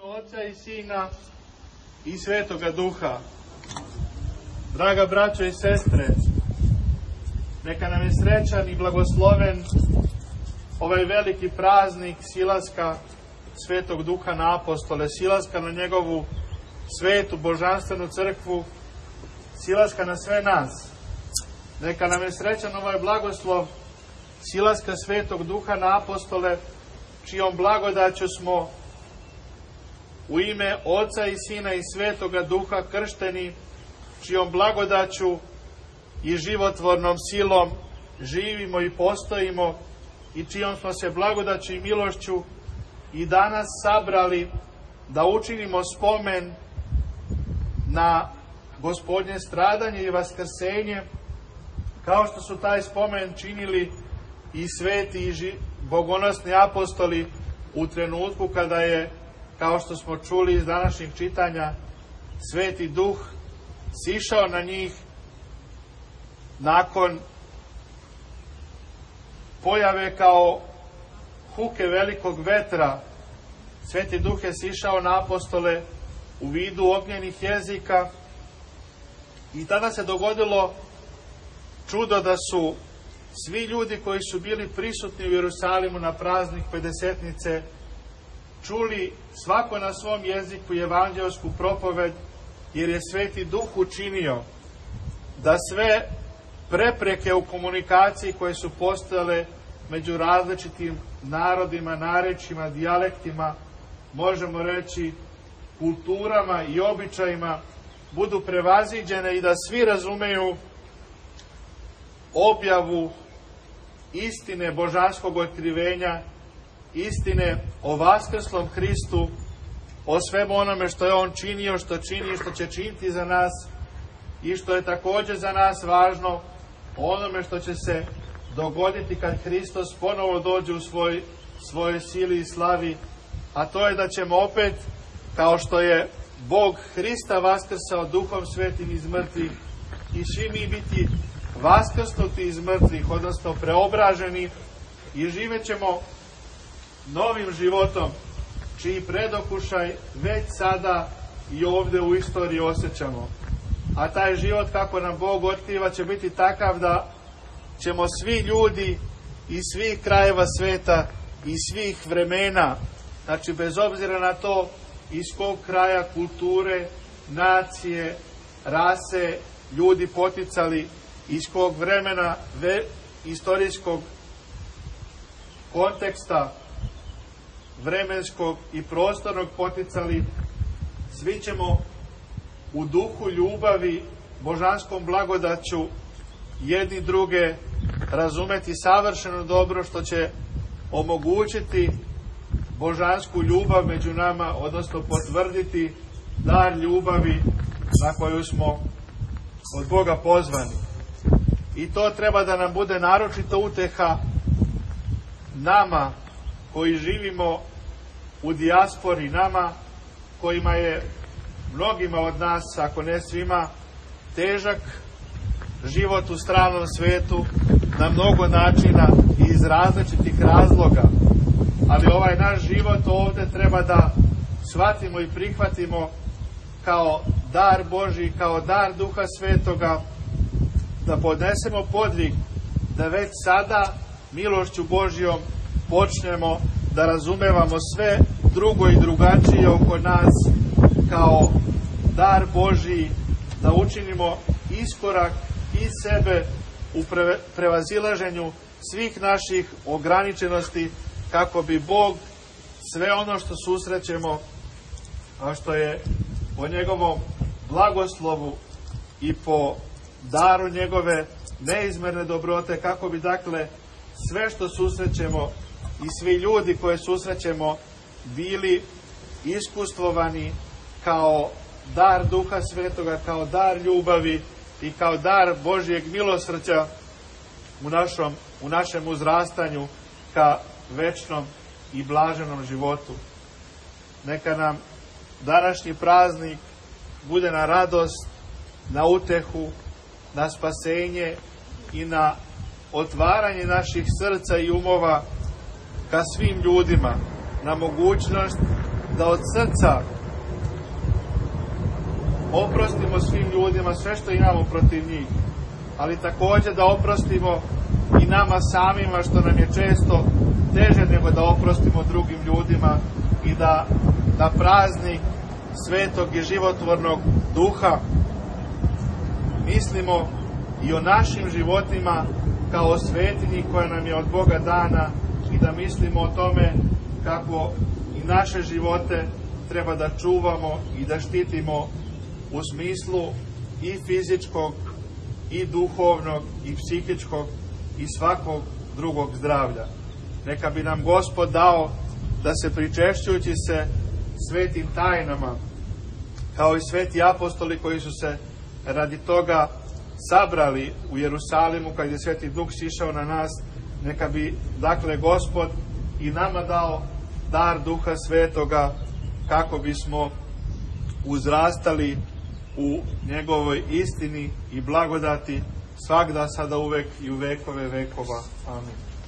Oca i Sina i Svetoga Duha. Draga braćo i sestre, neka nam je srećan i blagosloven ovaj veliki praznik silaska Svetog Duha na apostole, silaska na njegovu svetu božanstvenu crkvu, silaska na sve nas. Neka nam je srećan ovaj blagoslov silaska Svetog Duha na apostole, čijom blagodaću smo u ime Oca i Sina i Svetoga Duha kršteni, čijom blagodaću i životvornom silom živimo i postojimo i čijom smo se blagodaću i milošću i danas sabrali da učinimo spomen na Gospodnje stradanje i vaskrsenje, kao što su taj spomen činili i sveti i bogonosni apostoli u trenutku kada je, kao što smo čuli iz današnjih čitanja, Sveti Duh sišao na njih nakon pojave kao huke velikog vetra. Sveti Duh je sišao na apostole u vidu ognjenih jezika i tada se dogodilo čudo da su svi ljudi koji su bili prisutni u Jerusalimu na praznik Pedesetnice čuli svako na svom jeziku evanđelsku propoved, jer je Sveti Duh učinio da sve prepreke u komunikaciji koje su postojale među različitim narodima, narečjima, dijalektima, možemo reći kulturama i običajima, budu prevaziđene i da svi razumeju objavu istine božanskog otkrivenja, istine o vaskrslom Hristu, o svemu onome što je On činio, što čini i što će činiti za nas i što je također za nas važno, o onome što će se dogoditi kad Hristos ponovo dođe u svojoj sili i slavi, a to je da ćemo opet, kao što je Bog Hrista vaskrsao Duhom Svetim iz mrtvih, i svi mi biti vaskrsnuti iz mrtvih, odnosno preobraženi, i živet ćemo novim životom, čiji predokušaj već sada i ovdje u istoriji osjećamo. A taj život, kako nam Bog otkriva, će biti takav da ćemo svi ljudi iz svih krajeva sveta i svih vremena, znači bez obzira na to iz kog kraja, kulture, nacije, rase ljudi poticali, iz kog vremena, istorijskog konteksta, vremenskog i prostornog poticali, svi ćemo u duhu ljubavi, božanskom blagodaću jedni druge razumeti savršeno dobro, što će omogućiti božansku ljubav među nama, odnosno potvrditi dar ljubavi na koju smo od Boga pozvani. I to treba da nam bude naročito uteha nama koji živimo u dijaspori, nama kojima je mnogima od nas, ako ne svima, težak život u stranom svetu na mnogo načina i iz različitih razloga. Ali ovaj naš život ovdje treba da shvatimo i prihvatimo kao dar Božji, kao dar Duha Svetoga, da podnesemo podvig, da već sada milošću Božjom počnemo da razumevamo sve drugo i drugačije oko nas kao dar Božji, da učinimo iskorak iz sebe u prevazilaženju svih naših ograničenosti, kako bi Bog sve ono što susrećemo, a što je po njegovom blagoslovu i po daru njegove neizmerne dobrote, kako bi dakle sve što susrećemo i svi ljudi koje susrećemo bili iskustvovani kao dar Duha Svetoga, kao dar ljubavi i kao dar Božjeg milosrđa u našem uzrastanju ka večnom i blaženom životu. Neka nam današnji praznik bude na radost, na utehu, na spasenje i na otvaranje naših srca i umova ka svim ljudima, na mogućnost da od srca oprostimo svim ljudima sve što imamo protiv njih, ali također da oprostimo i nama samima, što nam je često teže nego da oprostimo drugim ljudima, i da praznik Svetog i životvornog Duha mislimo i o našim životima kao svetinji koja nam je od Boga dana, i da mislimo o tome kako i naše živote treba da čuvamo i da štitimo u smislu i fizičkog i duhovnog i psihičkog i svakog drugog zdravlja. Neka bi nam Gospod dao da se, pričešćujući se svetim tajnama, kao i sveti apostoli koji su se radi toga sabrali u Jerusalimu kad je Sveti Duh sišao na nas, neka bi dakle Gospod i nama dao dar Duha Svetoga kako bismo uzrastali u njegovoj istini i blagodati svagda, sada, uvek i u vekove vekova. Amin.